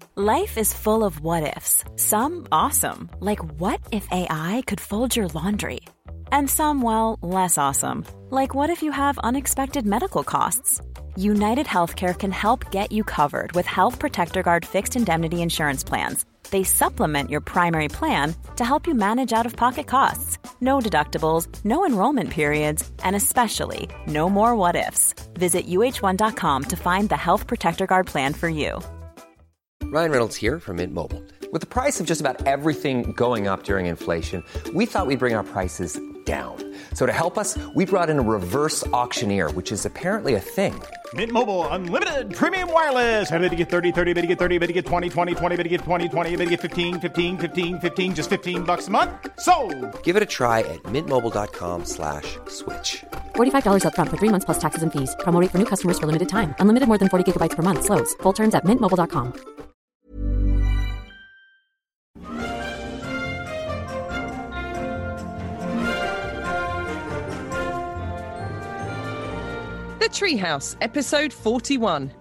Life is full of what-ifs. Some awesome, like what if AI could fold your laundry? And some, well, less awesome, like what if you have unexpected medical costs? United Healthcare can help get you covered with Health Protector Guard fixed indemnity insurance plans. They supplement your primary plan to help you manage out-of-pocket costs. No deductibles, no enrollment periods, and especially no more what-ifs. Visit uh1.com to find the Health Protector Guard plan for you. Ryan Reynolds here from Mint Mobile. With the price of just about everything going up during inflation, we thought we'd bring our prices down. So to help us, we brought in a reverse auctioneer, which is apparently a thing. Mint Mobile Unlimited Premium Wireless. How to get 30, 30, bit to get 30, bit to get 20, 20, 20, bit to get 20, 20, bit to get 15, 15, 15, 15, just $15 a month? Sold! Give it a try at mintmobile.com/switch. $45 up front for 3 months plus taxes and fees. Promo rate for new customers for limited time. Unlimited more than 40 gigabytes per month. Slows full terms at mintmobile.com. The Treehouse, episode 41.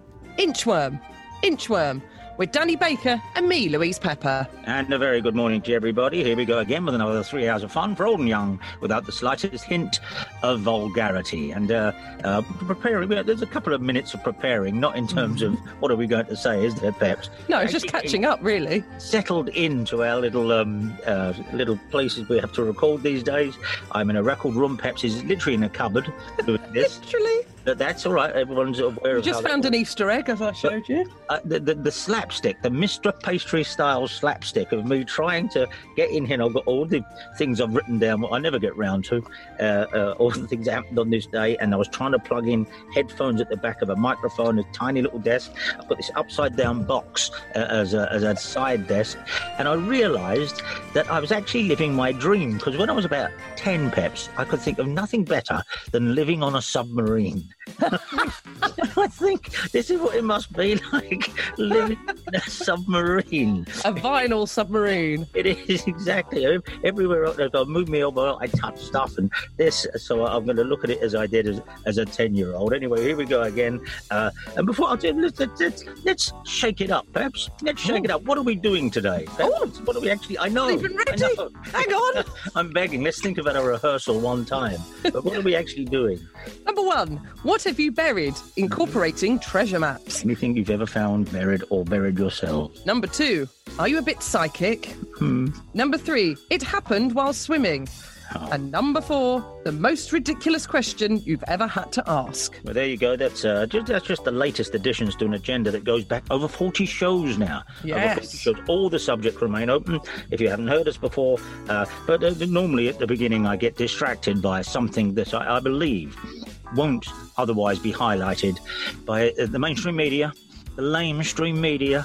Inchworm, with Danny Baker and me, Louise Pepper. And a very good morning to everybody. Here we go again with another 3 hours of fun for old and young, without the slightest hint of vulgarity. And preparing, there's a couple of minutes of preparing, not in terms of what are we going to say, is there, Peps? No, it's just catching up, really. Settled into our little places we have to record these days. I'm in a record room. Peps is literally in a cupboard doing this. Literally? But that's all right. Everyone's aware of just found an Easter egg, as I showed you. The slapstick, the Mr. Pastry-style slapstick of me trying to get in here. I've got all the things I've written down, what I never get round to, all the things that happened on this day, and I was trying to plug in headphones at the back of a microphone, a tiny little desk. I've got this upside-down box as a side desk, and I realised that I was actually living my dream, because when I was about 10, Peps, I could think of nothing better than living on a submarine. I think this is what it must be like, living in a submarine. A vinyl submarine. It is, exactly. Everywhere I move me over, I touch stuff and this, so I'm going to look at it as I did as a 10-year-old. Anyway, here we go again. And before I do, let's shake it up, perhaps. Let's shake it up. What are we doing today? What are we actually... I know. Not even ready. Hang on. I'm begging. Let's think about a rehearsal one time. But what are we actually doing? Number one, what have you buried? Incorporating treasure maps. Anything you've ever found buried or buried yourself? Number two, are you a bit psychic? Number three, it happened while swimming. Oh. And number four, the most ridiculous question you've ever had to ask. Well, there you go. That's just the latest additions to an agenda that goes back over 40 shows now. Yes. Over 40 shows. All the subjects remain open if you haven't heard us before. But normally at the beginning I get distracted by something that I believe won't otherwise be highlighted by the mainstream media, the lamestream media.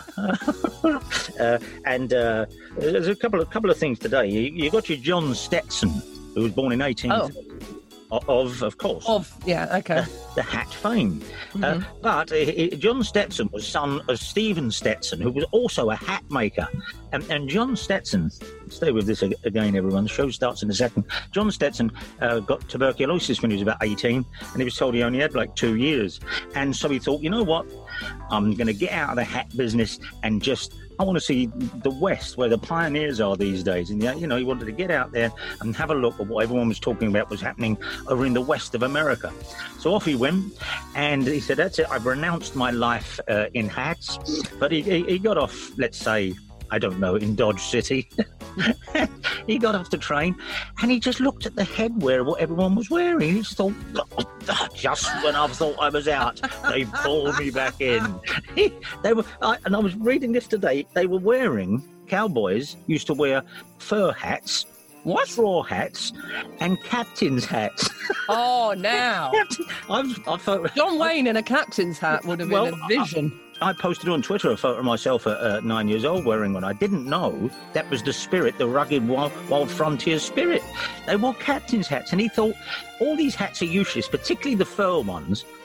And there's a couple of things today. You got your John Stetson, who was born in 18... Of course. Yeah, okay. The hat fame. Mm-hmm. But John Stetson was son of Stephen Stetson, who was also a hat maker. And John Stetson, stay with this again, everyone, the show starts in a second. John Stetson got tuberculosis when he was about 18, and he was told he only had like 2 years. And so he thought, you know what, I'm going to get out of the hat business and I want to see the West, where the pioneers are these days. And, he wanted to get out there and have a look at what everyone was talking about was happening over in the west of America. So off he went, and he said, that's it, I've renounced my life in hats. But he got off, let's say, I don't know, in Dodge City. He got off the train, and he just looked at the headwear of what everyone was wearing. He just thought, just when I thought I was out, they pulled me back in. And I was reading this today. They were wearing, cowboys used to wear fur hats, straw hats, and captain's hats. Oh, now. I thought John Wayne in a captain's hat would have been a vision. I posted on Twitter a photo of myself at 9 years old wearing one. I didn't know that was the spirit, the rugged wild frontier spirit. They wore captain's hats, and he thought all these hats are useless, particularly the fur ones,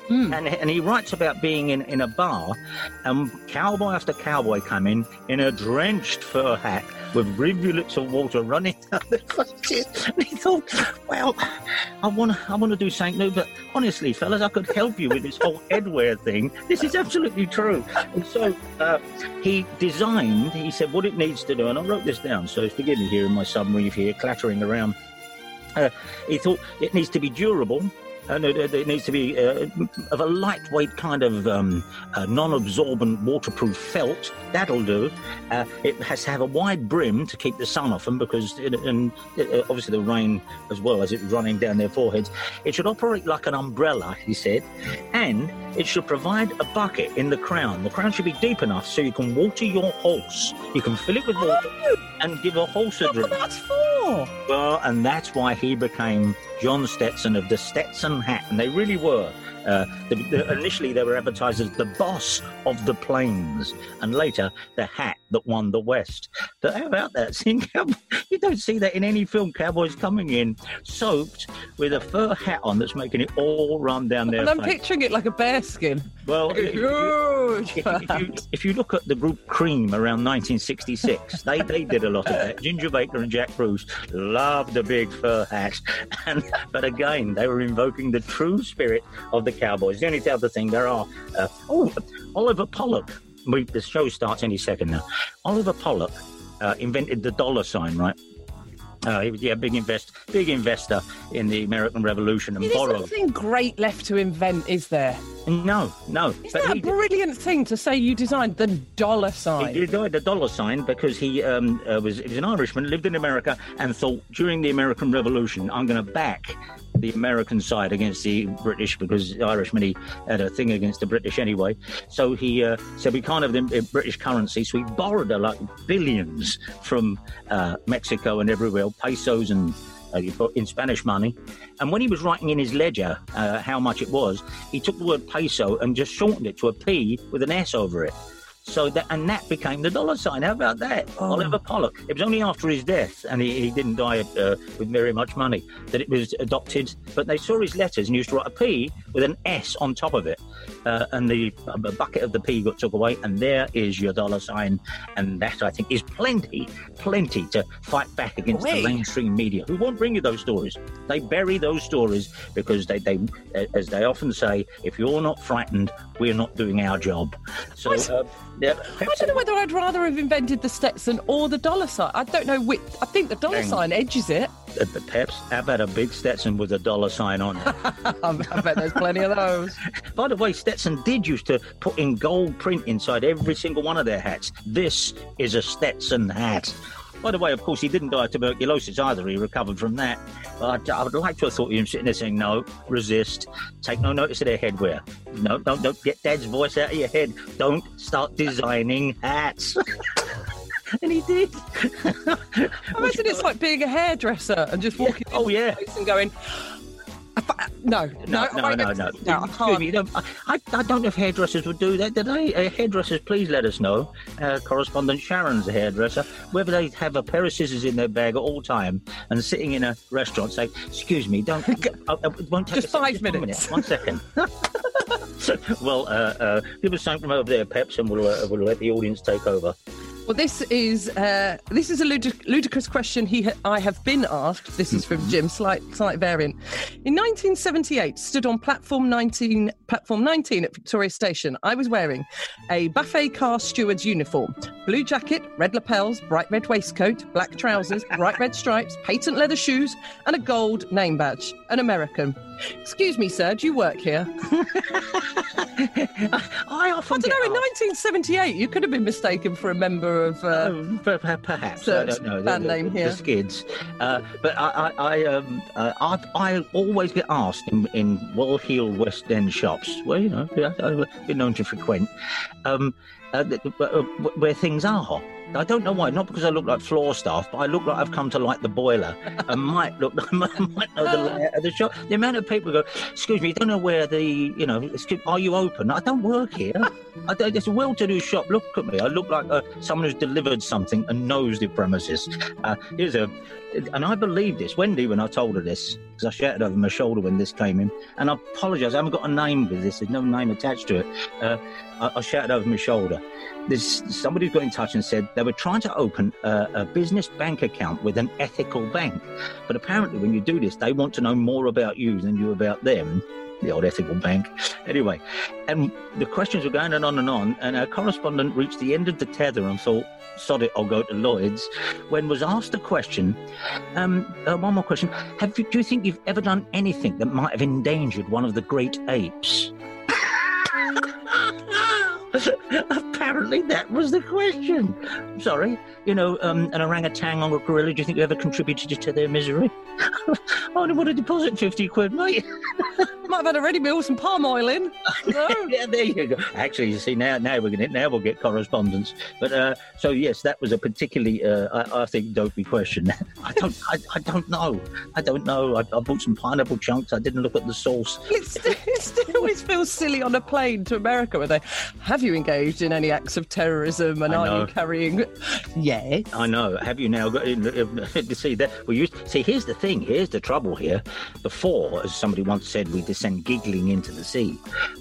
And he writes about being in a bar, and cowboy after cowboy come in a drenched fur hat with rivulets of water running down their faces. And he thought, well, I want to do something new, but honestly, fellas, I could help you with this whole headwear thing. This is absolutely true. And so he said what it needs to do, and I wrote this down, so forgive me here in my submarine here, clattering around. He thought it needs to be durable. And it needs to be of a lightweight kind of non-absorbent waterproof felt. That'll do. It has to have a wide brim to keep the sun off them, because obviously the rain as well as it's running down their foreheads. It should operate like an umbrella, he said, and it should provide a bucket in the crown. The crown should be deep enough so you can water your horse. You can fill it with water and give a horse a drink. What that's for? Well, and that's why he became John Stetson of the Stetson hat, and they really were. Initially, they were advertised as the boss of the plains, and later the hat that won the West. But how about that? You don't see that in any film. Cowboys coming in soaked with a fur hat on that's making it all run down their face. And I'm picturing it like a bearskin. Well, if you look at the group Cream around 1966, they did a lot of that. Ginger Baker and Jack Bruce loved the big fur hat, but again, they were invoking the true spirit of the Cowboys. The only other thing there are, Oliver Pollock. The show starts any second now. Oliver Pollock invented the dollar sign, right? He was a big investor in the American Revolution, and borrowed. There's nothing great left to invent, is there? No. Isn't that a brilliant thing to say you designed the dollar sign? He designed the dollar sign because he was an Irishman, lived in America, and thought during the American Revolution, I'm going to back the American side against the British, because the Irishman, he had a thing against the British anyway. So he said we can't have the British currency, so he borrowed like billions from Mexico and everywhere, pesos and in Spanish money. And when he was writing in his ledger how much it was, he took the word peso and just shortened it to a P with an S over it. So that became the dollar sign. How about that? Oliver Pollock. It was only after his death, and he didn't die with very much money, that it was adopted. But they saw his letters and used to write a P with an S on top of it. And the bucket of the P got took away, and there is your dollar sign. And that, I think, is plenty to fight back against the mainstream media, who won't bring you those stories. They bury those stories because they as they often say, if you're not frightened, we're not doing our job. So, I don't know whether I'd rather have invented the Stetson or the dollar sign. I don't know which. I think the dollar sign edges it. Peps, how about a big Stetson with a dollar sign on it? I bet there's plenty of those. By the way, Stetson did used to put in gold print inside every single one of their hats. This is a Stetson hat. By the way, of course, he didn't die of tuberculosis either. He recovered from that. But I would like to have thought him sitting there saying, no, resist, take no notice of their headwear. No, don't get Dad's voice out of your head. Don't start designing hats. And he did. Imagine it's like being a hairdresser and just walking into the place and going, No. Excuse me, I don't know if hairdressers would do that, do they? Hairdressers, please let us know. Correspondent Sharon's a hairdresser. Whether they have a pair of scissors in their bag at all time and sitting in a restaurant say, excuse me, don't... it won't take just 5 minutes. 1 second. Well, give us something from over there, Peps, and we'll let the audience take over. Well, this is a ludicrous question I have been asked. This is from Jim, slight variant. In 1978, stood on platform 19 at Victoria Station. I was wearing a buffet car steward's uniform, blue jacket, red lapels, bright red waistcoat, black trousers, bright red stripes, patent leather shoes, and a gold name badge. An American. Excuse me, sir, do you work here? I don't know. In 1978, you could have been mistaken for a member of perhaps I don't know band name here, the Skids. But I always get asked in well-heeled West End shops, where I've been known to frequent, where things are. I don't know why. Not because I look like floor staff, but I look like I've come to like the boiler and might know the layout of the shop. The amount of people go, excuse me, you don't know where are you open? I don't work here. It's a well-to-do shop. Look at me. I look like someone who's delivered something and knows the premises. And I believe this. Wendy, when I told her this, because I shouted over my shoulder when this came in. And I apologise, I haven't got a name with this. There's no name attached to it. I shouted over my shoulder. There's somebody who got in touch and said they were trying to open a business bank account with an ethical bank. But apparently when you do this, they want to know more about you than you about them. The old ethical bank. Anyway, and the questions were going on, and our correspondent reached the end of the tether and thought, sod it, I'll go to Lloyd's, when was asked a question, one more question, do you think you've ever done anything that might have endangered one of the great apes? Apparently that was the question. Sorry, an orangutan or a gorilla, do you think you ever contributed to their misery? I only want to deposit 50 quid, mate. Might have had a ready meal with some palm oil in. No? Yeah, there you go. Actually, you see, now we'll get correspondence. But so yes, that was a particularly, I think, dopey question. I don't know. I bought some pineapple chunks. I didn't look at the sauce. It still always feels silly on a plane to America where they have you engaged in any acts of terrorism and are you carrying? Yes. I know. Have you now got to see that? Here's the thing. Here's the trouble here. Before, as somebody once said, we descend giggling into the sea.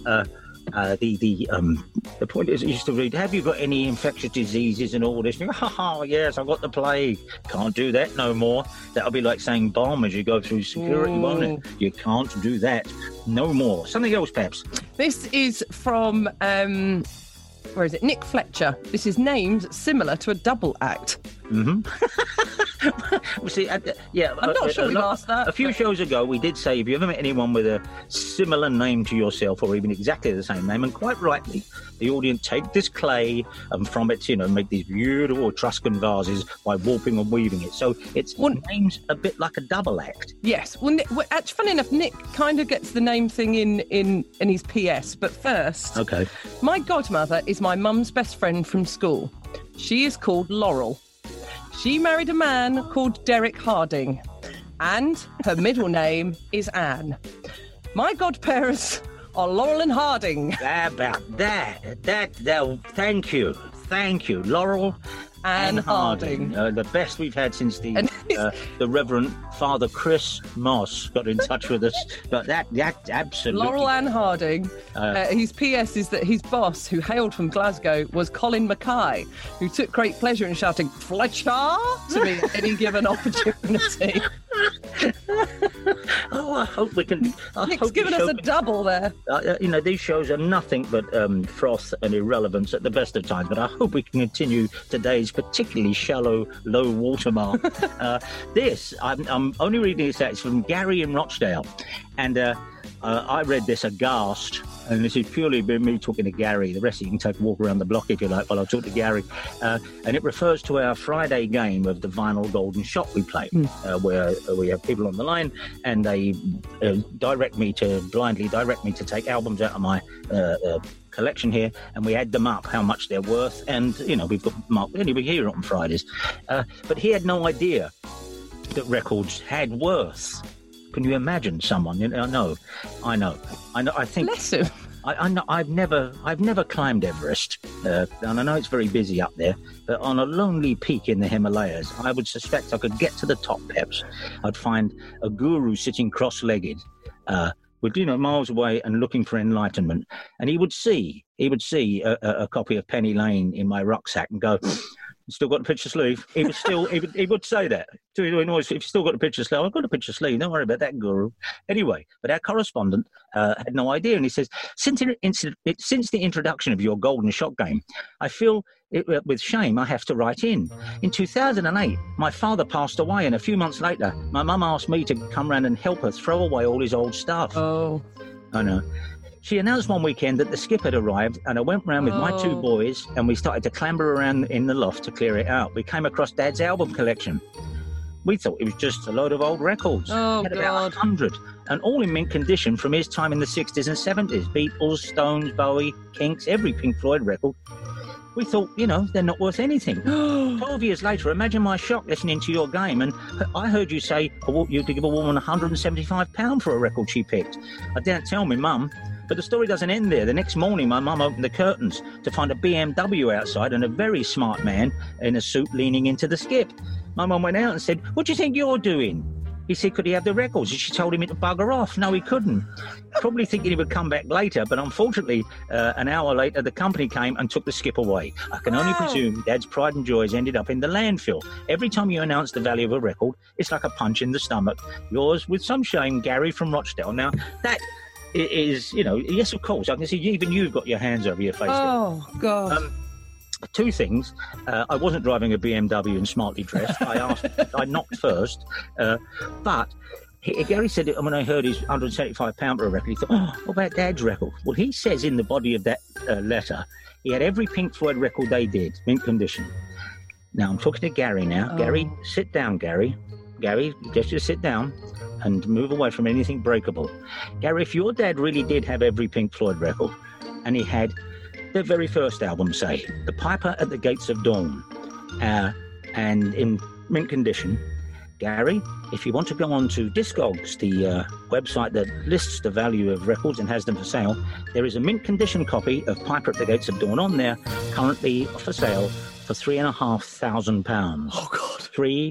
The point is, I used to read, have you got any infectious diseases and all this? Oh, yes, I've got the plague. Can't do that no more. That'll be like saying bomb as you go through security, won't it? You can't do that no more. Something else, perhaps. This is from, where is it? Nick Fletcher. This is named similar to a double act. Mm-hmm. Well, see, I'm not sure we've asked that. A few shows ago, we did say, have you ever met anyone with a similar name to yourself or even exactly the same name? And quite rightly, the audience take this clay and from it, make these beautiful Etruscan vases by warping and weaving it. So it's names a bit like a double act. Yes. Well, actually, funny enough, Nick kind of gets the name thing in his PS. But first, okay. My godmother is my mum's best friend from school. She is called Laurel. She married a man called Derek Harding, and her middle name is Anne. My godparents are Laurel and Harding. About that, thank you, Laurel and Harding. The best we've had since the Reverend Father Chris Moss got in touch with us. But that absolutely. Laurel and Harding. His PS is that his boss, who hailed from Glasgow, was Colin Mackay, who took great pleasure in shouting "Fletcher" to me at any given opportunity. Oh, I hope we can. Nick's given us a double there. These shows are nothing but froth and irrelevance at the best of times, but I hope we can continue today's particularly shallow, low watermark. I'm only reading this out. It's from Gary in Rochdale, and I read this aghast, and this is purely me talking to Gary. The rest of you can take a walk around the block if you like while I talk to Gary. And it refers to our Friday game of the Vinyl Golden Shot we play, where we have people on the line and they blindly direct me to take albums out of my collection here, and we add them up, how much they're worth, and we've got Mark. We hear it on Fridays, but he had no idea that records had worth. Can you imagine someone? I know. I think. Bless him. I know. I've never climbed Everest, and I know it's very busy up there. But on a lonely peak in the Himalayas, I would suspect I could get to the top. Perhaps I'd find a guru sitting cross-legged, miles away and looking for enlightenment, and he would see a copy of Penny Lane in my rucksack and go, "Still got a picture sleeve?" He would say that. If you still got a picture sleeve, I've got a picture sleeve. Don't worry about that, guru. Anyway, but our correspondent had no idea, and he says, since the introduction of your Golden Shot game, I feel with shame I have to write in. In 2008, my father passed away, and a few months later, my mum asked me to come round and help her throw away all his old stuff. Oh. I know. She announced one weekend that the skip had arrived, and I went round with my two boys, and we started to clamber around in the loft to clear it out. We came across Dad's album collection. We thought it was just a load of old records. Oh, he had God. about 100, and all in mint condition from his time in the 60s and 70s. Beatles, Stones, Bowie, Kinks, every Pink Floyd record. We thought, they're not worth anything. 12 years later, imagine my shock listening to your game, and I heard you say you could give a woman £175 for a record she picked. I didn't tell my mum. But the story doesn't end there. The next morning, my mum opened the curtains to find a BMW outside and a very smart man in a suit leaning into the skip. My mum went out and said, "What do you think you're doing?" He said, could he have the records? And she told him to bugger off. No, he couldn't. Probably thinking he would come back later, but unfortunately, an hour later, the company came and took the skip away. I can only presume Dad's pride and joys ended up in the landfill. Every time you announce the value of a record, it's like a punch in the stomach. Yours, with some shame, Gary from Rochdale. Now, that is, yes, of course. I can see even you've got your hands over your face. Oh, God. Two things. I wasn't driving a BMW and smartly dressed. I knocked first. But Gary said when I heard his £175 for a record, he thought, what about Dad's record? Well, he says in the body of that letter, he had every Pink Floyd record they did, mint condition. Now, I'm talking to Gary now. Gary, sit down, Gary. Gary, just sit down and move away from anything breakable. Gary, if your dad really did have every Pink Floyd record, and he had their very first album, say, The Piper at the Gates of Dawn, and in mint condition, Gary, if you want to go on to Discogs, the website that lists the value of records and has them for sale, there is a mint condition copy of Piper at the Gates of Dawn on there, currently for sale for £3,500. Oh, God.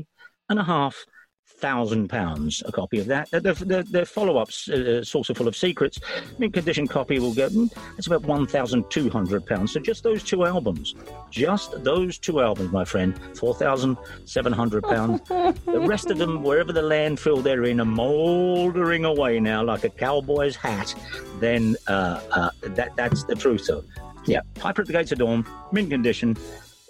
£3,500, a copy of that. The follow-ups, Saucer Full of Secrets, mint condition copy will get, it's about £1,200. So just those two albums, my friend, £4,700. The rest of them, wherever the landfill they're in, are mouldering away now like a cowboy's hat. Then that's the truth. So, yeah, Piper at the Gates of Dawn, mint condition,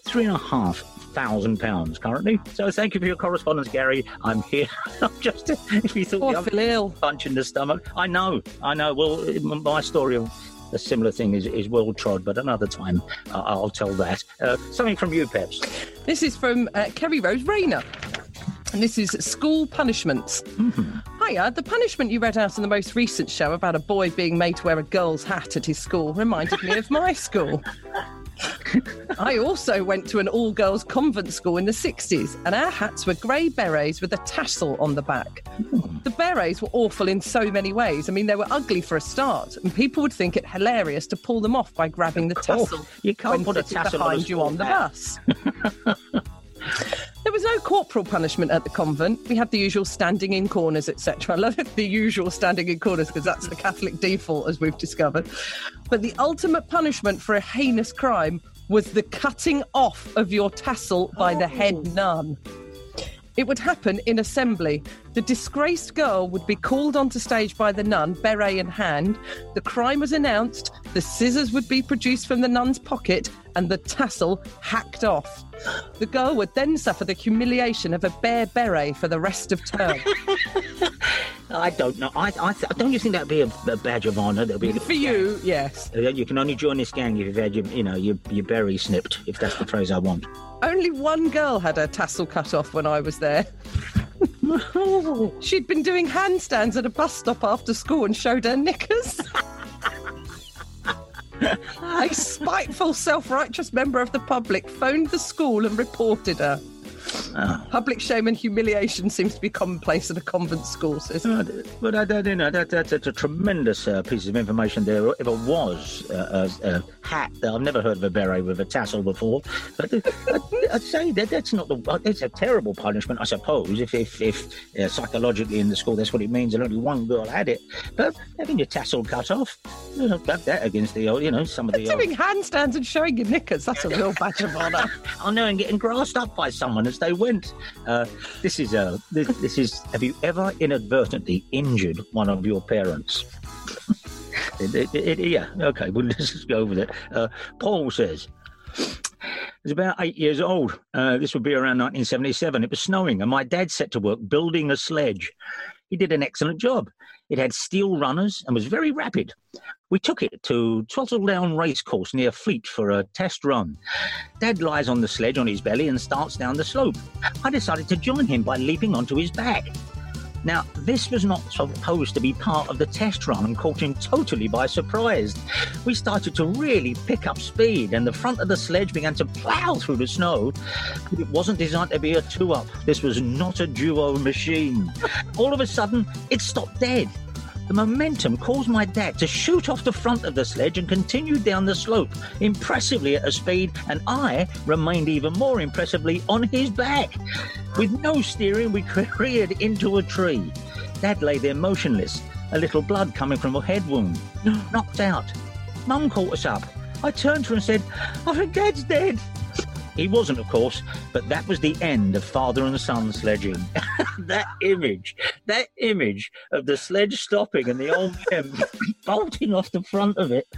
£3,500 currently. So thank you for your correspondence, Gary. I'm here. Just if you thought I feel ill. Punch in the stomach. I know. Well, my story of a similar thing is well trod, but another time I'll tell that. Something from you, Peps. This is from Kerry Rose Rayner. And this is school punishments. Mm-hmm. Hiya, the punishment you read out in the most recent show about a boy being made to wear a girl's hat at his school reminded me of my school. I also went to an all-girls convent school in the 60s, and our hats were grey berets with a tassel on the back. The berets were awful in so many ways. I mean, they were ugly for a start, and people would think it hilarious to pull them off by grabbing the tassel. You can't put a tassel behind you on the bus. There was no corporal punishment at the convent. We had the usual standing in corners, etc. I love it, the usual standing in corners, because that's the Catholic default, as we've discovered. But the ultimate punishment for a heinous crime was the cutting off of your tassel by the head nun. It would happen in assembly. The disgraced girl would be called onto stage by the nun, beret in hand. The crime was announced, the scissors would be produced from the nun's pocket, and the tassel hacked off. The girl would then suffer the humiliation of a bare beret for the rest of term. I don't know. Don't you think that'd be a badge of honour? For you, yes. You can only join this gang if you've had your beret snipped, if that's the phrase I want. Only one girl had her tassel cut off when I was there. She'd been doing handstands at a bus stop after school and showed her knickers. A spiteful, self-righteous member of the public phoned the school and reported her. Public shame and humiliation seems to be commonplace at a convent school system. But that's a tremendous piece of information there. If it was a hat, I've never heard of a beret with a tassel before. But I'd say that's not it's a terrible punishment, I suppose. If psychologically in the school that's what it means, and only one girl had it. But having your tassel cut off, back that against the old, some of the doing handstands and showing your knickers—that's a real badge of honour. I know, and getting grassed up by someone as they went. This is. Have you ever inadvertently injured one of your parents? Yeah. Okay. Well, let's just go with it. Paul says. I was about 8 years old. This would be around 1977. It was snowing, and my dad set to work building a sledge. He did an excellent job. It had steel runners and was very rapid. We took it to Throstledown Racecourse near Fleet for a test run. Dad lies on the sledge on his belly and starts down the slope. I decided to join him by leaping onto his back. Now, this was not supposed to be part of the test run and caught him totally by surprise. We started to really pick up speed and the front of the sledge began to plough through the snow. It wasn't designed to be a two-up. This was not a duo machine. All of a sudden, it stopped dead. The momentum caused my dad to shoot off the front of the sledge and continue down the slope, impressively at a speed, and I remained even more impressively on his back. With no steering, we careered into a tree. Dad lay there motionless, a little blood coming from a head wound, knocked out. Mum caught us up. I turned to her and said, "I think Dad's dead." He wasn't, of course, but that was the end of father and son sledging. that image of the sledge stopping and the old man bolting off the front of it.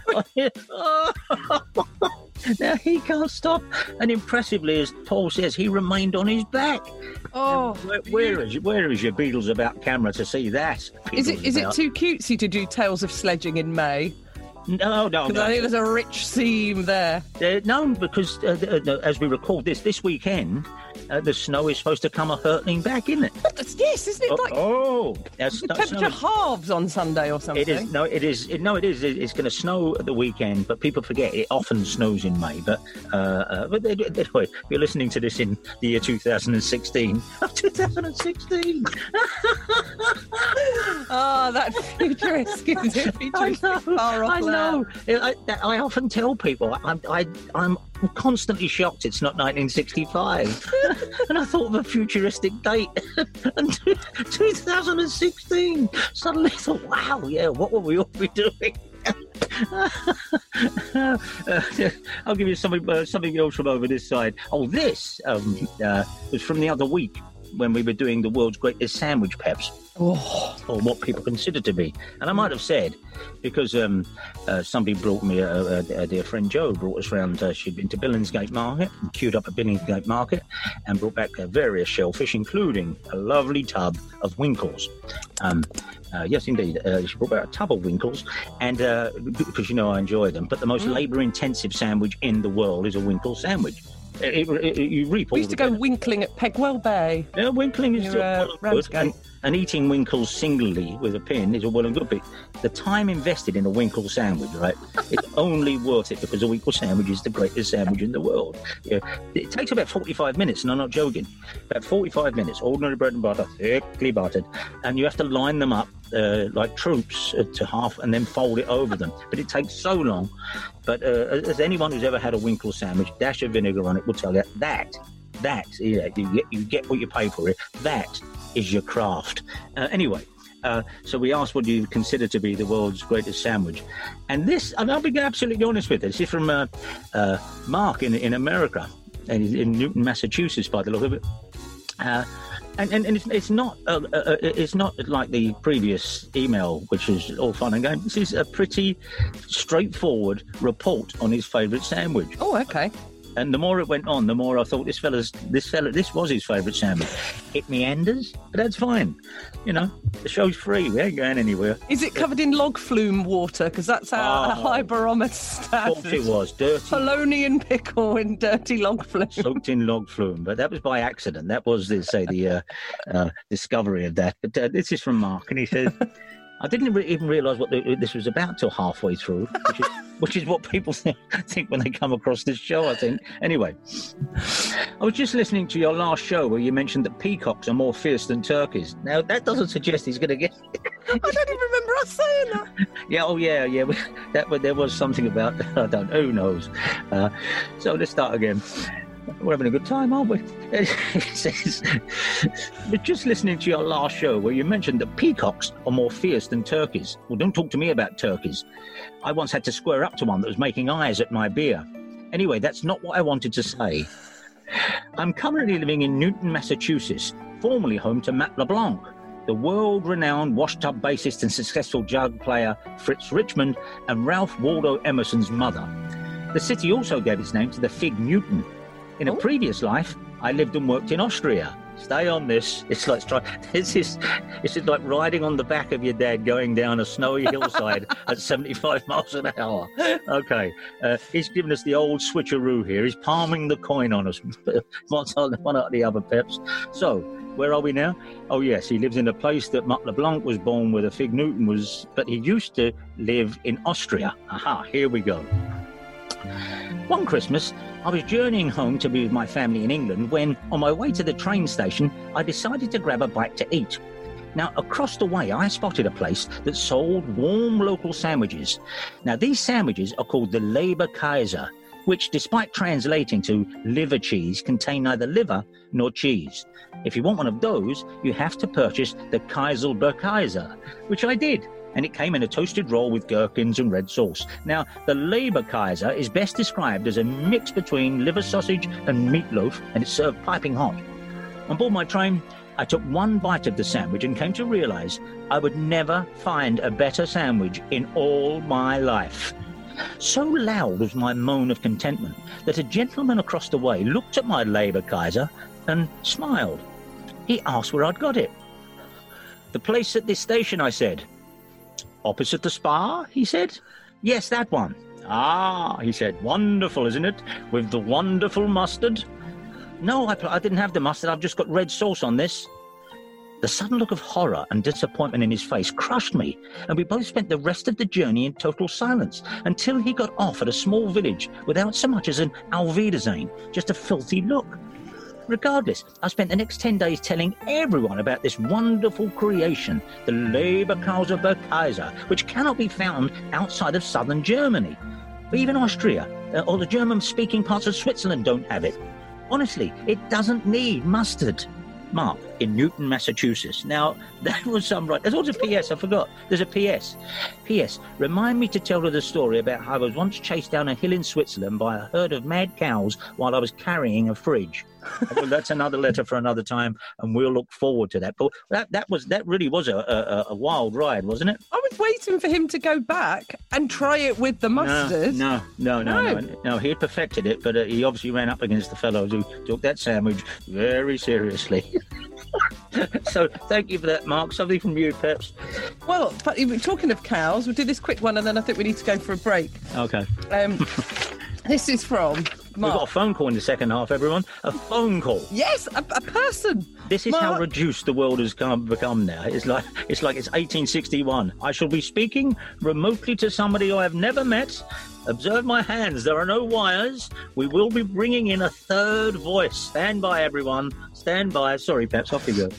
Now he can't stop. And impressively, as Paul says, he remained on his back. Oh, where is your Beatles About camera to see that? Is it too cutesy to do Tales of Sledging in May? No. Because I think there's a rich theme there. No, because as we record this weekend, the snow is supposed to come a-hurtling back, isn't it? Yes, isn't it? The temperature halves on Sunday or something. It is. It is. It's going to snow at the weekend, but people forget it often snows in May. But anyway, you're listening to this in the year 2016. 2016. Oh, that futuristic, far off. I know. I often tell people I'm constantly shocked it's not 1965. And I thought of a futuristic date. And 2016. Suddenly I thought, wow, yeah, what will we all be doing? I'll give you something else from over this side. Oh, this was from the other week when we were doing the world's greatest sandwich, Peps. Oh. Or what people consider to be. And I might have said, because somebody brought me, a dear friend Joe brought us round, she'd been to Billingsgate Market, and queued up at Billingsgate Market, and brought back various shellfish, including a lovely tub of winkles. Yes, indeed. She brought back a tub of winkles, and because I enjoy them. But the most labour-intensive sandwich in the world is a winkle sandwich. You reap all we used to go winkling at Pegwell Bay. Yeah, winkling is well good. And eating winkles singly with a pin is all well and good. But the time invested in a winkle sandwich, right, it's only worth it because a winkle sandwich is the greatest sandwich in the world. Yeah, it takes about 45 minutes, and I'm not joking. About 45 minutes, ordinary bread and butter, thickly buttered, and you have to line them up like troops to half and then fold it over them. But it takes so long. But as anyone who's ever had a winkle sandwich, dash of vinegar on it will tell you that you get what you pay for it. That is your craft. Anyway, so we asked, what do you consider to be the world's greatest sandwich? And I'll be absolutely honest with this is from Mark in America, in Newton, Massachusetts, by the look of it. And it's not like the previous email, which was all fun and games. This is a pretty straightforward report on his favourite sandwich. Oh, okay. And the more it went on, the more I thought this was his favourite sandwich. It meanders, but that's fine. The show's free. We ain't going anywhere. Is it covered in log flume water? Because that's our high barometer stat. Of course it was. Dirty. Polonian pickle in dirty log flume. Soaked in log flume. But that was by accident. That was, the discovery of that. But this is from Mark, and he says, I didn't even realise what this was about till halfway through, which is what people think when they come across this show, I think. Anyway, I was just listening to your last show where you mentioned that peacocks are more fierce than turkeys. Now, that doesn't suggest he's going to get... I don't even remember us saying that. Yeah. There was something about... who knows? So let's start again. We're having a good time, aren't we? It says, but just listening to your last show where you mentioned that peacocks are more fierce than turkeys. Well, don't talk to me about turkeys. I once had to square up to one that was making eyes at my beer. Anyway, that's not what I wanted to say. I'm currently living in Newton, Massachusetts, formerly home to Matt LeBlanc, the world-renowned washtub bassist and successful jug player Fritz Richmond and Ralph Waldo Emerson's mother. The city also gave its name to the fig Newton. In a previous life, I lived and worked in Austria. Stay on this. It's like riding on the back of your dad going down a snowy hillside at 75 miles an hour. Okay. He's giving us the old switcheroo here. He's palming the coin on us. one out the other, Peps. So, where are we now? Oh, yes, he lives in a place that Mutt LeBlanc was born where the fig Newton was, but he used to live in Austria. Aha, here we go. One Christmas, I was journeying home to be with my family in England when, on my way to the train station, I decided to grab a bite to eat. Now, across the way, I spotted a place that sold warm local sandwiches. Now, these sandwiches are called the Leber Kaiser, which, despite translating to liver cheese, contain neither liver nor cheese. If you want one of those, you have to purchase the Kaiser Kaiser, which I did. And it came in a toasted roll with gherkins and red sauce. Now, the Leber Kaiser is best described as a mix between liver sausage and meatloaf, and it's served piping hot. On board my train, I took one bite of the sandwich and came to realise I would never find a better sandwich in all my life. So loud was my moan of contentment that a gentleman across the way looked at my Leber Kaiser and smiled. He asked where I'd got it. The place at this station, I said. Opposite the spa, he said. Yes, that one. Ah, he said, wonderful, isn't it? With the wonderful mustard. No, I didn't have the mustard. I've just got red sauce on this. The sudden look of horror and disappointment in his face crushed me, and we both spent the rest of the journey in total silence until he got off at a small village without so much as an Auf Wiedersehen, just a filthy look. Regardless, I spent the next 10 days telling everyone about this wonderful creation, the Leber Kaiser, which cannot be found outside of southern Germany. Even Austria or the German-speaking parts of Switzerland don't have it. Honestly, it doesn't need mustard. Mark, in Newton, Massachusetts. Now, that was some right. There's also a P.S. I forgot. There's a P.S. P.S. Remind me to tell her the story about how I was once chased down a hill in Switzerland by a herd of mad cows while I was carrying a fridge. Well, that's another letter for another time, and we'll look forward to that. But that really was a wild ride, wasn't it? I was waiting for him to go back and try it with the mustard. No. He had perfected it, but he obviously ran up against the fellow who took that sandwich very seriously. So thank you for that, Mark. Something from you, Peps. Well, talking of cows, we'll do this quick one, and then I think we need to go for a break. Okay. This is from Mark. We've got a phone call in the second half, everyone. A phone call. Yes, a person. This is Mark. how reduced the world has become now. It's like it's 1861. I shall be speaking remotely to somebody I have never met. Observe my hands. There are no wires. We will be bringing in a third voice. Stand by, everyone. Stand by. Sorry, Peps, off you go.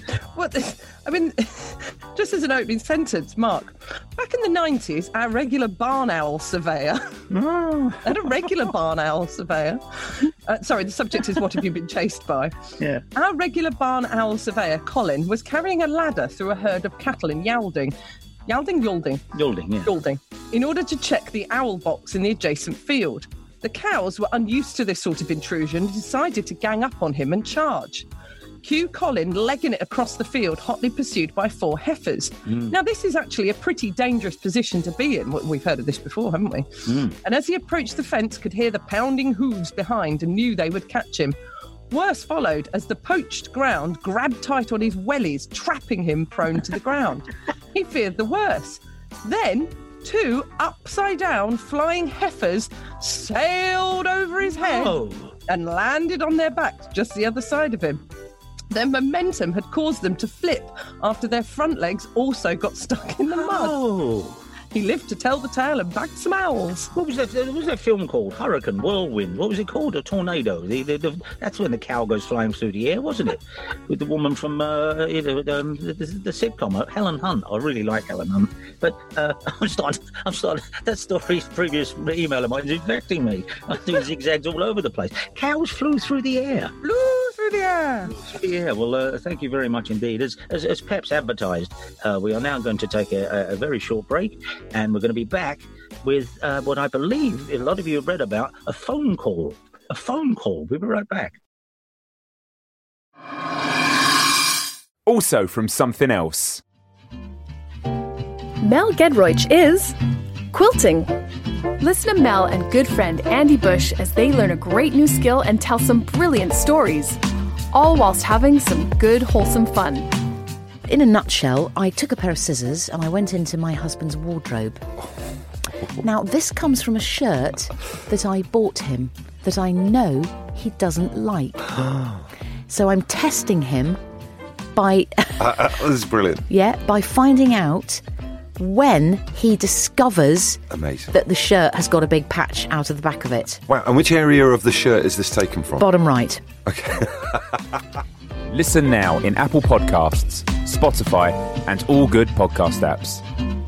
Just as an opening sentence, Mark, back in the 90s, our regular barn owl surveyor had a regular barn owl surveyor. Sorry, the subject is what have you been chased by? Yeah. Our regular barn owl surveyor, Colin, was carrying a ladder through a herd of cattle in Yalding, in order to check the owl box in the adjacent field. The cows were unused to this sort of intrusion and decided to gang up on him and charge. Cue Colin legging it across the field, hotly pursued by 4 heifers. Now, this is actually a pretty dangerous position to be in. We've heard of this before, haven't we? And as he approached the fence, could hear the pounding hooves behind and knew they would catch him. Worse followed as the poached ground grabbed tight on his wellies, trapping him prone to the ground. He feared the worst. Then 2 upside-down flying heifers sailed over his head and landed on their backs just the other side of him. Their momentum had caused them to flip after their front legs also got stuck in the mud. He lived to tell the tale and bagged some owls. What was that film called? Hurricane, Whirlwind. What was it called? A tornado. That's when the cow goes flying through the air, wasn't it? With the woman from the sitcom, Helen Hunt. I really like Helen Hunt. But I'm starting. That story's previous email of mine is infecting me. I'm doing zigzags all over the place. Cows flew through the air. Yeah, well, thank you very much indeed. As Peps advertised, we are now going to take a very short break, and we're going to be back with what I believe a lot of you have read about, a phone call. We'll be right back. Also from Something Else. Mel Gedroych is quilting. Listen to Mel and good friend Andy Bush as they learn a great new skill and tell some brilliant stories, all whilst having some good, wholesome fun. In a nutshell, I took a pair of scissors and I went into my husband's wardrobe. Now, this comes from a shirt that I bought him that I know he doesn't like. So I'm testing him by... this is brilliant. Yeah, by finding out when he discovers that the shirt has got a big patch out of the back of it. Wow, and which area of the shirt is this taken from? Bottom right. Okay. Listen now in Apple Podcasts, Spotify, and all good podcast apps.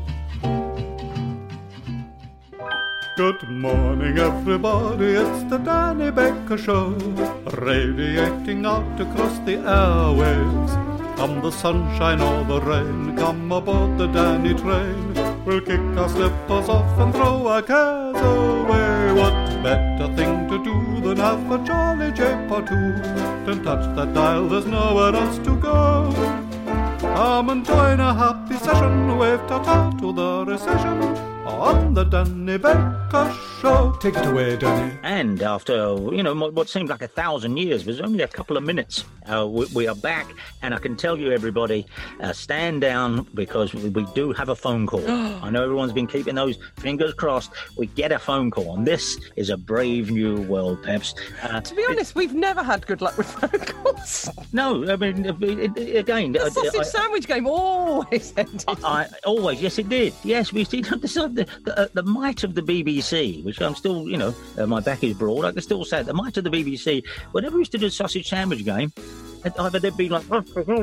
Good morning, everybody. It's the Danny Baker Show, radiating out across the airwaves. Come the sunshine or the rain, come aboard the Danny train. We'll kick our slippers off and throw our cares away. What better thing to do than have a jolly jape or two? Don't touch that dial, there's nowhere else to go. Come and join a happy session, wave ta-ta to the recession. On the Danny Baker Show. Take it away, Danny. And after, what seemed like 1,000 years, it was only a couple of minutes, we are back. And I can tell you, everybody, stand down because we do have a phone call. I know everyone's been keeping those fingers crossed. We get a phone call. And this is a brave new world, Peps. To be honest, we've never had good luck with phone calls. No, I mean, again... The sausage sandwich game always ended. Always, yes, it did. Yes, we still decide the might of the BBC, which I'm still, my back is broad. I can still say it. The might of the BBC. Whenever we used to do a sausage sandwich game, either they'd be like,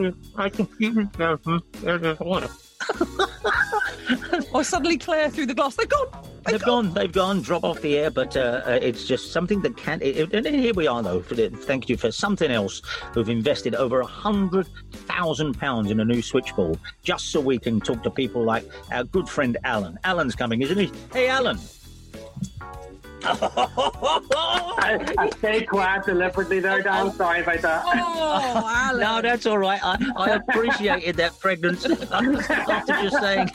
or suddenly Claire through the glass. They've gone. Drop off the air. But it's just something that can't. And here we are, though. Thank you for something else. Who've invested over £100,000 in a new switchboard just so we can talk to people like our good friend Alan. Alan's coming, isn't he? Hey, Alan. I stay quiet deliberately there, Dan. Sorry about that. Oh, Alan. No, that's all right. I appreciated that pregnancy. After just saying,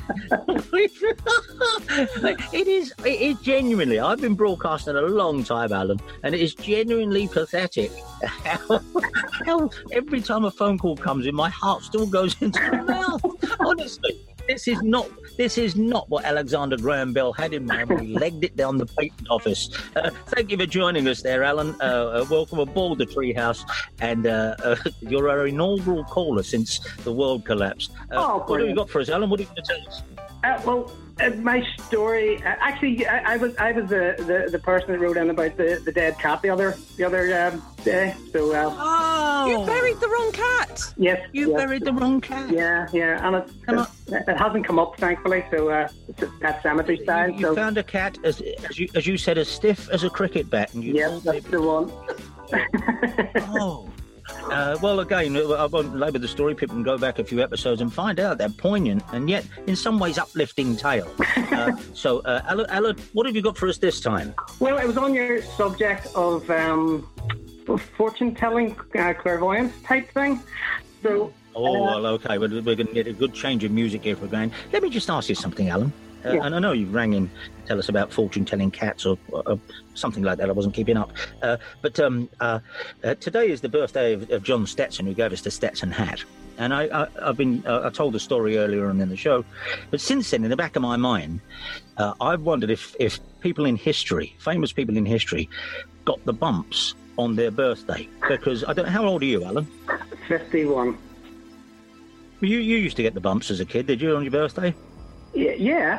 it is genuinely. I've been broadcasting a long time, Alan, and it is genuinely pathetic how every time a phone call comes in, my heart still goes into my mouth. Honestly. This is not what Alexander Graham Bell had in mind when he legged it down the patent office. Thank you for joining us there, Alan. Welcome aboard the Treehouse, and you're our inaugural caller since the world collapsed. What have you got for us, Alan? What are you going to tell us? My story. Actually, I was the person that wrote in about the dead cat the other day. So. You buried the wrong cat. Yes. You buried the wrong cat. Yeah, and it hasn't come up, thankfully. So it's a Pet Cemetery style. You found a cat as you said, as stiff as a cricket bat, and you. Yes, that's the one. Oh. Well, again, I won't labour the story. People can go back a few episodes and find out that poignant and yet, in some ways, uplifting tale. So, Alan, what have you got for us this time? Well, it was on your subject of fortune-telling, clairvoyance type thing. So. Well, okay. We're going to get a good change of music here for a game. Let me just ask you something, Alan. And I know you rang in to tell us about fortune-telling cats or something like that. I wasn't keeping up. But today is the birthday of John Stetson, who gave us the Stetson hat. And I told the story earlier on in the show. But since then, in the back of my mind, I've wondered if people in history, famous people in history, got the bumps on their birthday. Because, I don't know, how old are you, Alan? 51. You used to get the bumps as a kid, did you, on your birthday? Yeah.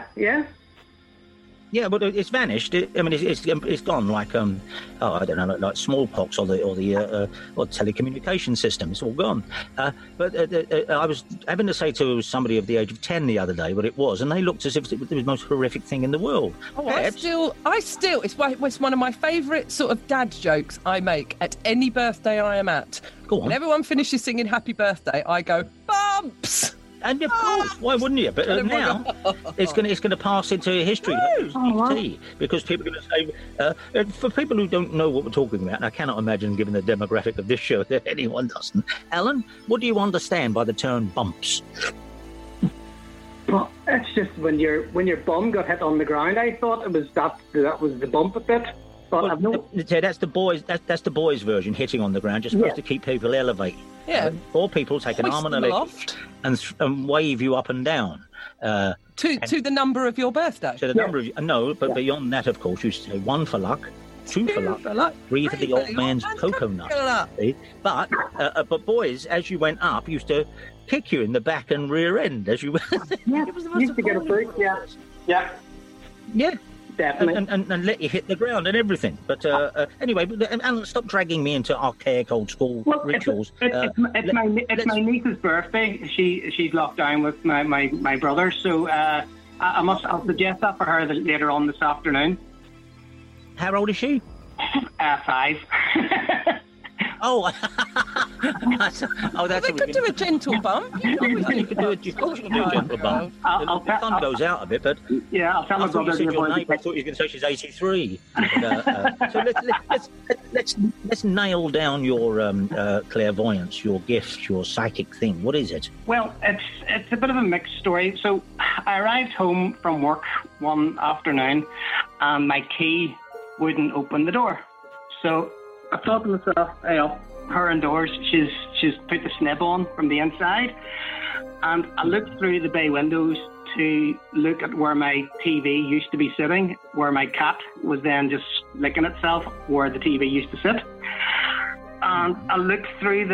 Yeah, but it's vanished. It's gone like I don't know, like smallpox or the telecommunication system. It's all gone. But I was having to say to somebody of the age of 10 the other day what it was, and they looked as if it was the most horrific thing in the world. Oh, it's one of my favourite sort of dad jokes I make at any birthday I am at. Go on. When everyone finishes singing Happy Birthday, I go bumps. And of course, why wouldn't you? But now it's going to pass into history, because people are going to say, for people who don't know what we're talking about, and I cannot imagine, given the demographic of this show, that anyone doesn't. Alan, what do you understand by the term bumps? Well, it's just when your bum got hit on the ground. I thought it was that was the bump bit. But that's the boys. That's the boys' version, hitting on the ground, just supposed to keep people elevated. Yeah. Or people take an arm and a leg and wave you up and down. To the number of your birthday. To the number of but beyond that, of course, you say 1 for luck, 2 for luck, 3 for the old man's cocoa nut. But boys, as you went up, used to kick you in the back and rear end as you went. Yeah, used to get a break. Yeah. Definitely. And let you hit the ground and everything. But anyway, Alan, stop dragging me into archaic old school rituals. It's my niece's birthday. She's locked down with my brother, so I'll suggest that for her later on this afternoon. How old is she? 5. Oh, We could do a gentle bump. You could do a gentle bump. The sun goes out a bit, but yeah, I'll tell my brother. I thought you were going to say she's 83. So let's nail down your clairvoyance, your gift, your psychic thing. What is it? Well, it's a bit of a mixed story. So I arrived home from work one afternoon, and my key wouldn't open the door. So I thought to myself, her indoors, she's put the snib on from the inside. And I looked through the bay windows to look at where my TV used to be sitting, where my cat was then just licking itself where the TV used to sit. And I looked through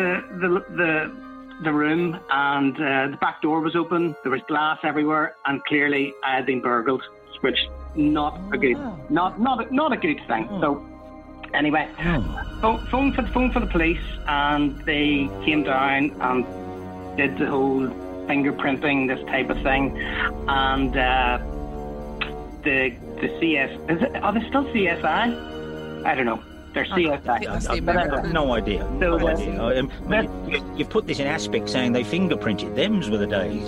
the room, and the back door was open. There was glass everywhere, and clearly I had been burgled, which not a good thing. So anyway, phone for the police, and they came down and did the whole fingerprinting, this type of thing, and the CS are they still CSI? I don't know. They're CSI. No idea. You put this in aspect saying they fingerprinted. Them's were the days.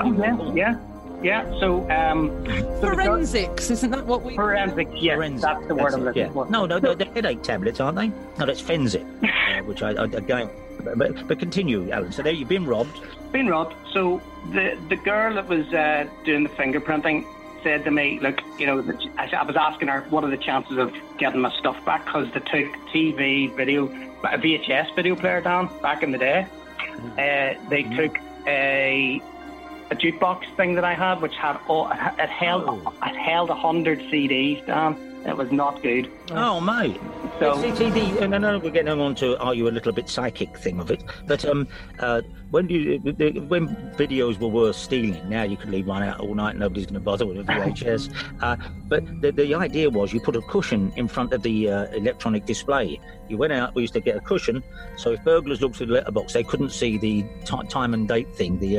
Yeah. So forensics, isn't that what we? Forensics. Yes, that's the word I'm looking for. No, they're headache tablets, aren't they? No, that's Fenzik, which I again. But continue, Alan. So there, you've been robbed. So the girl that was doing the fingerprinting said to me, look, I was asking her, what are the chances of getting my stuff back? Because they took TV, video, a VHS video player down back in the day. They took a jukebox thing that I had, which had it held 100 CDs down. It was not good. Oh, mate. So, and I know we're getting on to are you a little bit psychic thing of it, but when videos were worth stealing, now you could leave one out all night and nobody's going to bother with a VHS. But the idea was you put a cushion in front of the electronic display. You went out, we used to get a cushion, so if burglars looked through the letterbox, they couldn't see the time and date thing. Did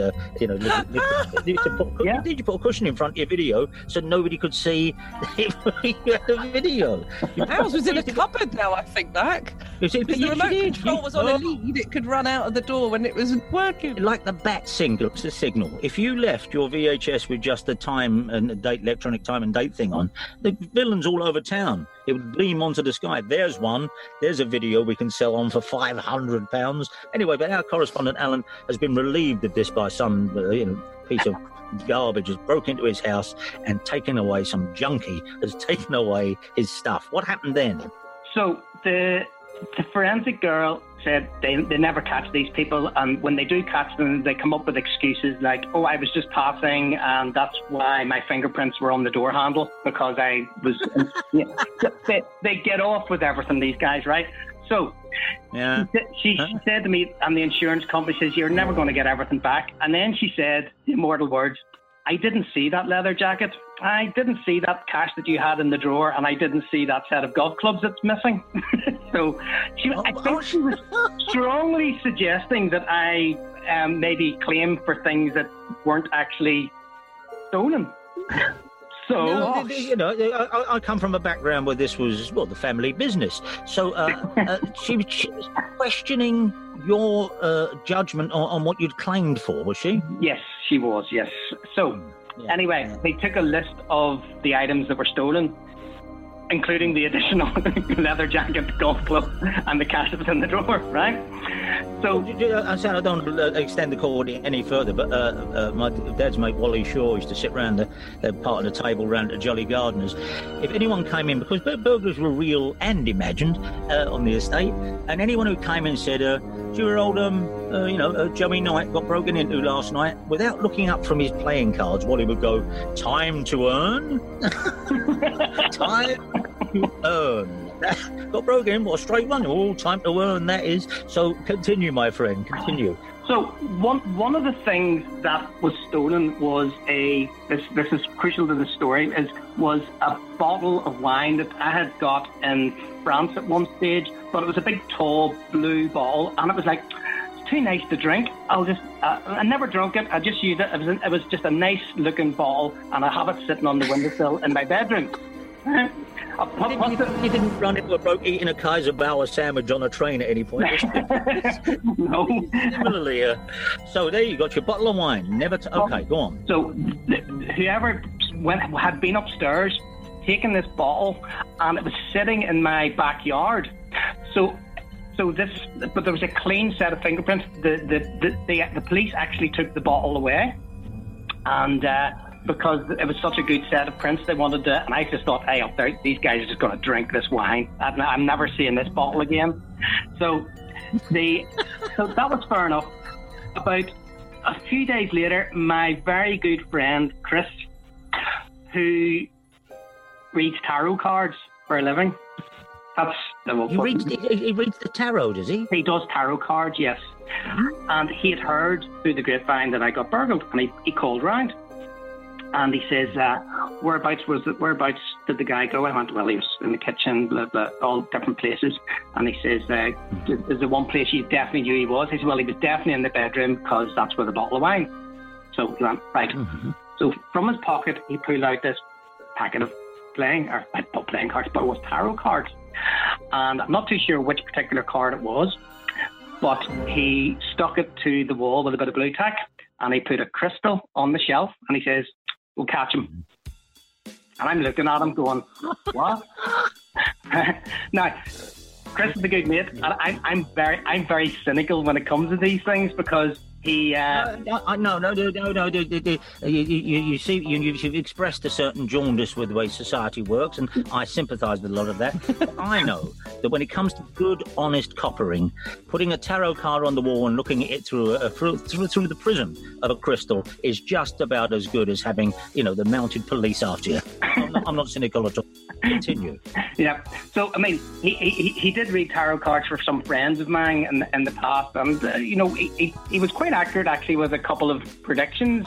you put a cushion in front of your video so nobody could see the video? Ours was in a cupboard now, I think back. Because the remote control was on a lead, it could run out of the door when it wasn't working. Like the bat signal. If you left your VHS with just the time and date, electronic time and date thing on, the villains all over town, it would gleam onto the sky. There's one. There's a video we can sell on for £500. Anyway, but our correspondent Alan has been relieved of this by some piece of garbage has broken into his house and taken away some junkie, has taken away his stuff. What happened then? So the forensic girl said they never catch these people, and when they do catch them, they come up with excuses like, oh, I was just passing, and that's why my fingerprints were on the door handle, because I was... They get off with everything, these guys, right? So she said to me, and the insurance company says, you're never going to get everything back. And then she said the immortal words, I didn't see that leather jacket. I didn't see that cash that you had in the drawer, and I didn't see that set of golf clubs that's missing. So I think she was strongly suggesting that I maybe claim for things that weren't actually stolen. So, I come from a background where this was, the family business. So she was questioning your judgment on what you'd claimed for, was she? Yes, she was, yes. So, anyway, they took a list of the items that were stolen, including the additional leather jacket, golf club, and the cash that was in the drawer, right? So I don't extend the call any further, but my dad's mate Wally Shaw used to sit round the part of the table round at Jolly Gardeners. If anyone came in, because burglars were real and imagined on the estate, and anyone who came in and said, "Do you old Joey Knight got broken into last night?" without looking up from his playing cards, Wally would go, "Time to earn." Time to earn. Got broken, what a straight one. All time to earn, that is. So continue, my friend, continue. So one of the things that was stolen was this is crucial to the story, was a bottle of wine that I had got in France at one stage, but it was a big tall blue bottle, and it was like, it's too nice to drink. I never drunk it. I just used it. It was just a nice looking bottle, and I have it sitting on the windowsill in my bedroom. You didn't run into a bloke eating a Kaiser Bauer sandwich on a train at any point. No. Similarly, so there you got your bottle of wine. Okay, go on. So whoever had been upstairs, taken this bottle, and it was sitting in my backyard. But there was a clean set of fingerprints. The police actually took the bottle away, and because it was such a good set of prints, they wanted to. And I just thought, hey, up there, these guys are just going to drink this wine. I'm never seeing this bottle again. So that was fair enough. About a few days later, my very good friend Chris, who reads tarot cards for a living. He reads the tarot, does he? He does tarot cards, yes. Mm-hmm. And he had heard through the grapevine that I got burgled, and he called round. And he says, whereabouts did the guy go? I went, well, he was in the kitchen, blah, blah, all different places. And he says, there's the one place you definitely knew he was. He said, well, he was definitely in the bedroom because that's where the bottle of wine. So he went, right. Mm-hmm. So from his pocket, he pulled out this packet of not playing cards, but it was tarot cards. And I'm not too sure which particular card it was, but he stuck it to the wall with a bit of blue tack, and he put a crystal on the shelf, and he says, we'll catch him. And I'm looking at him going, what? Now, Chris is a good mate, and I'm very cynical when it comes to these things, because he... No. You see, you've expressed a certain jaundice with the way society works, and I sympathise with a lot of that. But I know that when it comes to good, honest coppering, putting a tarot card on the wall and looking at it through the prism of a crystal is just about as good as having, the mounted police after you. I'm not cynical at all. Continue. Yeah. So, I mean, he did read tarot cards for some friends of mine in the past, and, he was quite accurate, actually, with a couple of predictions,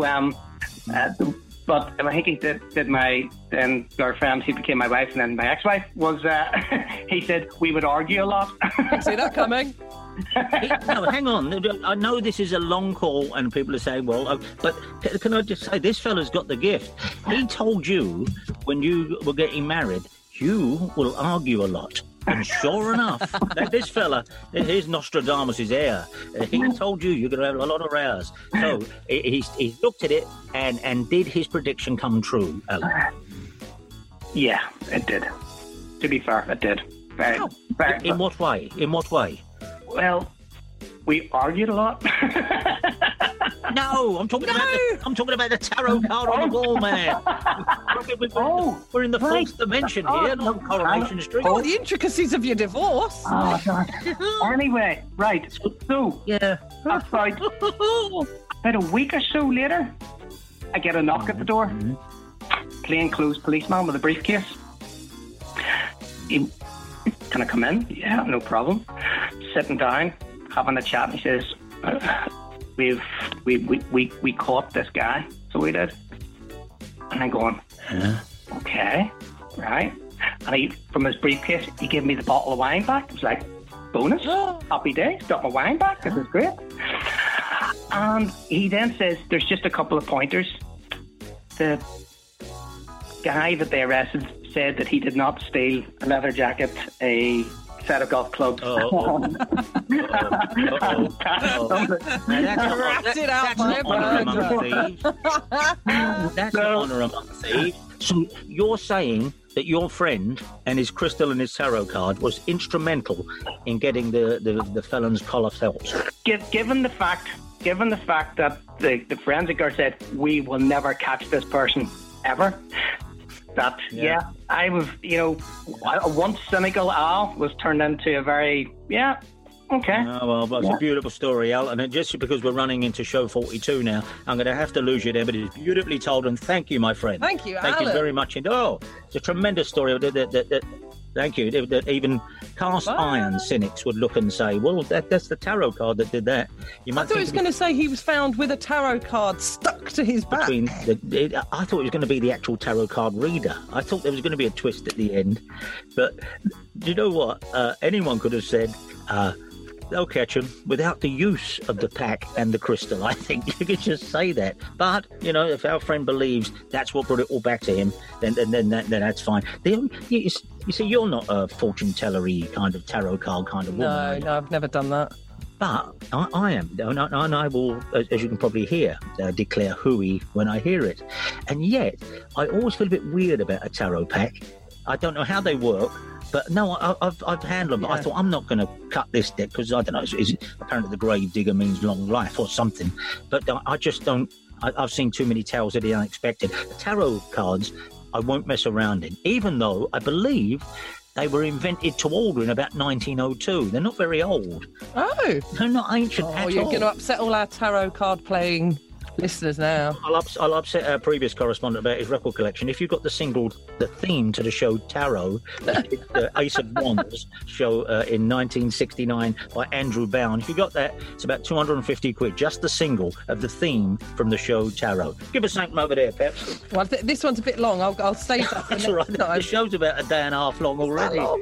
but I think he did my then girlfriend, who became my wife, and then my ex-wife, was, he said we would argue a lot. See that coming? No, hang on. I know this is a long call and people are saying, well, but can I just say, this fella's got the gift. He told you when you were getting married, you will argue a lot. And sure enough, this fella, here's Nostradamus' heir. He told you're going to have a lot of rows. So he looked at it and did his prediction come true, Alan? Yeah, it did. To be fair, it did. In what way? Well, we argued a lot. No, I'm talking about the tarot card on the wall, man. We're in the fourth dimension here, not Coronation Street. Oh, the intricacies of your divorce. Oh, God. Anyway, right. So, yeah. About a week or so later, I get a knock at the door. Plainclothes policeman with a briefcase. Can I come in? Yeah, no problem. Sitting down, having a chat, and he says, we caught this guy, so we did. And I'm going, okay, right. And from his briefcase, he gave me the bottle of wine back. It was like, bonus, happy days, got my wine back, this is great. And he then says, there's just a couple of pointers. The guy that they arrested said that he did not steal a leather jacket, a set of golf clubs. That's honour among thieves. So you're saying that your friend and his crystal and his tarot card was instrumental in getting the felon's collar felt? Given the fact that the forensic guard said we will never catch this person ever. I was, a once cynical Al was turned into a very, okay. Oh, well, it's a beautiful story, Al, and just because we're running into show 42 now, I'm going to have to lose you there, but it's beautifully told, and thank you, my friend. Thank you, Thank Alan. you very much. And, it's a tremendous story. Thank you. That even cast iron cynics would look and say, well, that's the tarot card that did that. You might I thought he was going to say he was found with a tarot card stuck to his back. I thought it was going to be the actual tarot card reader. I thought there was going to be a twist at the end. But do you know what? Anyone could have said, they'll catch him without the use of the pack and the crystal. I think you could just say that. But, if our friend believes that's what brought it all back to him, then that's fine. You see, you're not a fortune teller-y kind of tarot card kind of woman. No, I've never done that. But I am, and I will, as you can probably hear, declare hooey when I hear it. And yet, I always feel a bit weird about a tarot pack. I don't know how they work. But no, I've handled them. Yeah. I thought, I'm not going to cut this deck because, I don't know, apparently the grave digger means long life or something. But I just don't. I've seen too many tales of the unexpected. The tarot cards, I won't mess around in, even though I believe they were invented to order in about 1902. They're not very old. Oh. They're not ancient at all. You're going to upset all our tarot card playing listeners now. I'll upset our previous correspondent about his record collection. If you've got the theme to the show Tarot, the Ace of Wands show in 1969 by Andrew Bown. If you got that, it's about 250 quid, just the single of the theme from the show Tarot. Give us something over there, Peps. Well, this one's a bit long. I'll save that for That's next all right. time. The show's about a day and a half long already. Oh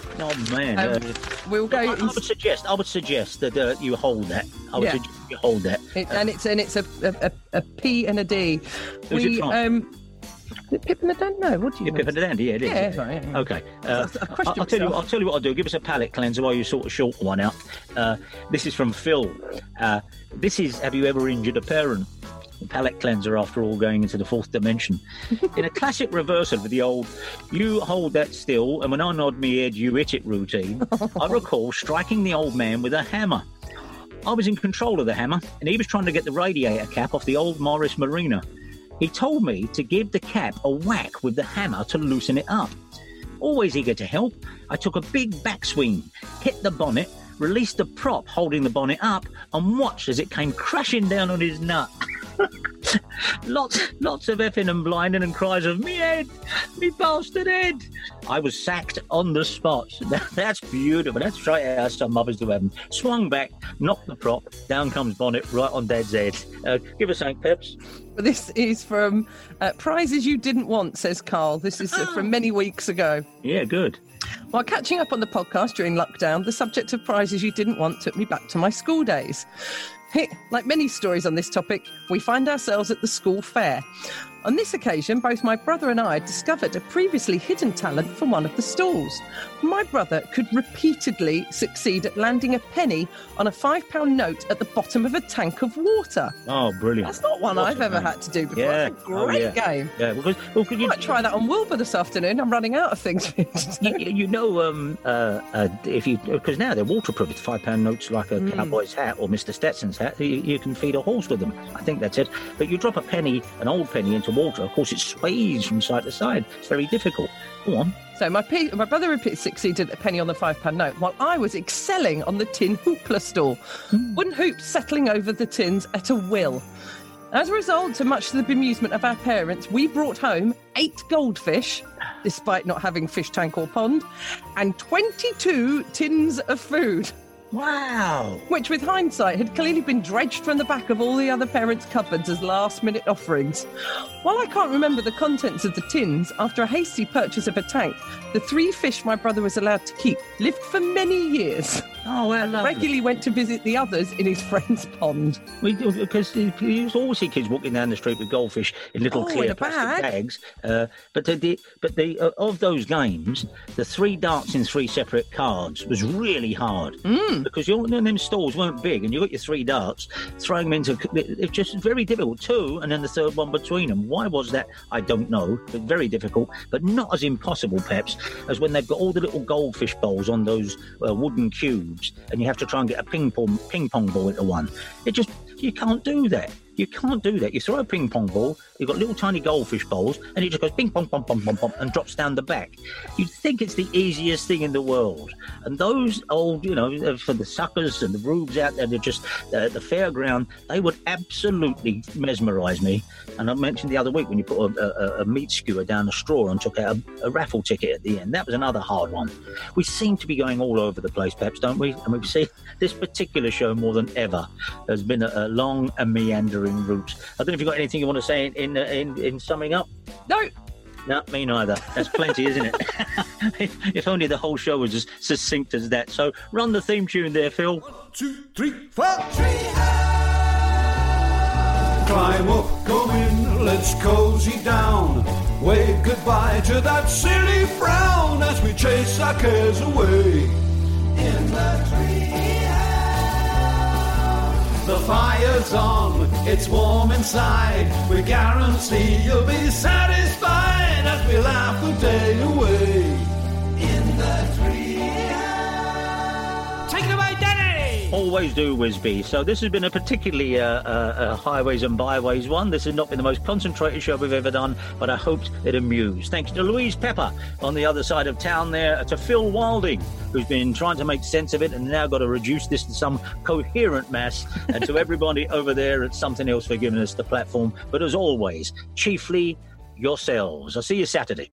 man. We'll go. I would suggest that you hold that. I would suggest you hold that. It's a P and a D. Who's it from? Pip and the Dandy? No, what do you Pip and the Dandy, yeah, it is. Yeah, right, yeah. Okay. I'll tell you what I'll do. Give us a palate cleanser while you sort of short one out. This is from Phil. This is, have you ever injured a parent? A palate cleanser, after all, going into the fourth dimension. In a classic reversal of the old, you hold that still, and when I nod me head, you hit it routine, I recall striking the old man with a hammer. I was in control of the hammer, and he was trying to get the radiator cap off the old Morris Marina. He told me to give the cap a whack with the hammer to loosen it up. Always eager to help, I took a big backswing, hit the bonnet, released the prop holding the bonnet up, and watched as it came crashing down on his nut. Lots of effing and blinding and cries of, me head, me bastard head. I was sacked on the spot. That's beautiful. That's straight out some mothers to heaven. Swung back, knocked the prop, down comes bonnet right on Dad's head. Give us something, Peps. This is from Prizes You Didn't Want, says Carl. This is from many weeks ago. Yeah, good. While catching up on the podcast during lockdown, the subject of prizes you didn't want took me back to my school days. Like many stories on this topic, we find ourselves at the school fair. On this occasion, both my brother and I discovered a previously hidden talent for one of the stalls. My brother could repeatedly succeed at landing a penny on a £5 note at the bottom of a tank of water. Oh, brilliant. That's not one I've ever had to do before. Yeah. That's a great game. Yeah, because I might try that on Wilbur this afternoon. I'm running out of things. Because now they're waterproof. It's £5 notes like a cowboy's hat or Mr. Stetson's hat. You can feed a horse with them. I think that's it. But you drop a penny, an old penny, into water, of course it sways from side to side. It's very difficult. Go on. So my brother succeeded at a penny on the £5 note, while I was excelling on the tin hoopla stall. Wooden hoops settling over the tins at a will. As a result, to much to the bemusement of our parents, we brought home 8 goldfish, despite not having fish tank or pond, and 22 tins of food. Wow! Which, with hindsight, had clearly been dredged from the back of all the other parents' cupboards as last-minute offerings. While I can't remember the contents of the tins, after a hasty purchase of a tank, the 3 fish my brother was allowed to keep lived for many years. Oh, well, lovely. Regularly went to visit the others in his friend's pond. Because you always see kids walking down the street with goldfish in little clear plastic bags. But of those games, the 3 darts in 3 separate cards was really hard. Because them stalls weren't big, and you got your 3 darts, throwing them into... It's just very difficult. 2, and then the third one between them. Why was that? I don't know. But very difficult, but not as impossible, perhaps, as when they've got all the little goldfish bowls on those wooden cubes, and you have to try and get a ping pong ball into one. You can't do that. You can't do that. You throw a ping pong ball, you've got little tiny goldfish bowls, and it just goes ping pong, pom, pom, pom, pom, and drops down the back. You'd think it's the easiest thing in the world. And those old, for the suckers and the rubes out there, they're just at the fairground, they would absolutely mesmerise me. And I mentioned the other week when you put a meat skewer down a straw and took out a raffle ticket at the end. That was another hard one. We seem to be going all over the place, Peps, don't we? And we've seen this particular show more than ever has been a long and meandering route. I don't know if you've got anything you want to say in summing up. No, me neither. That's plenty, isn't it? If only the whole show was as succinct as that. So run the theme tune there, Phil. 1, 2, 3, 4. Climb up, come in, let's cozy down. Wave goodbye to that silly frown as we chase our cares away. In the treehouse. The fire's on, it's warm inside. We guarantee you'll be satisfied as we laugh the day away. In the treehouse. Take it away, Danny! Always do, Wisby. So this has been a particularly highways and byways one. This has not been the most concentrated show we've ever done, but I hoped it amused. Thanks to Louise Pepper on the other side of town there, to Phil Wilding, who's been trying to make sense of it and now got to reduce this to some coherent mass, and to everybody over there at Something Else for giving us the platform. But as always, chiefly yourselves. I'll see you Saturday.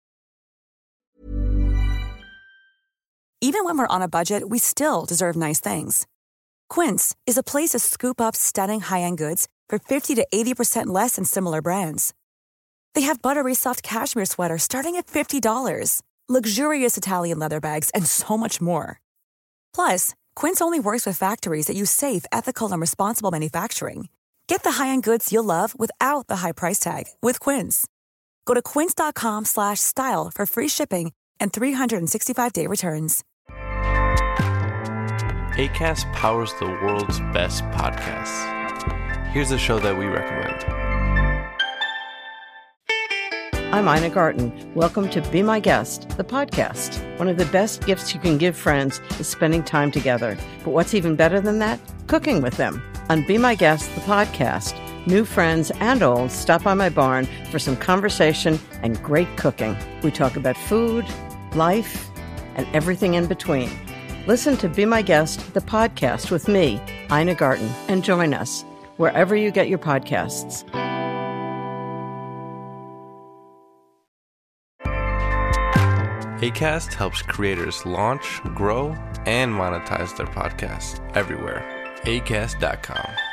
Even when we're on a budget, we still deserve nice things. Quince is a place to scoop up stunning high-end goods for 50 to 80% less than similar brands. They have buttery soft cashmere sweaters starting at $50, luxurious Italian leather bags, and so much more. Plus, Quince only works with factories that use safe, ethical, and responsible manufacturing. Get the high-end goods you'll love without the high price tag with Quince. Go to quince.com/style for free shipping and 365-day returns. Acast powers the world's best podcasts. Here's a show that we recommend. I'm Ina Garten. Welcome to Be My Guest, the podcast. One of the best gifts you can give friends is spending time together. But what's even better than that? Cooking with them. On Be My Guest, the podcast, new friends and old stop by my barn for some conversation and great cooking. We talk about food, life, and everything in between. Listen to Be My Guest, the podcast with me, Ina Garten, and join us wherever you get your podcasts. Acast helps creators launch, grow, and monetize their podcasts everywhere. Acast.com.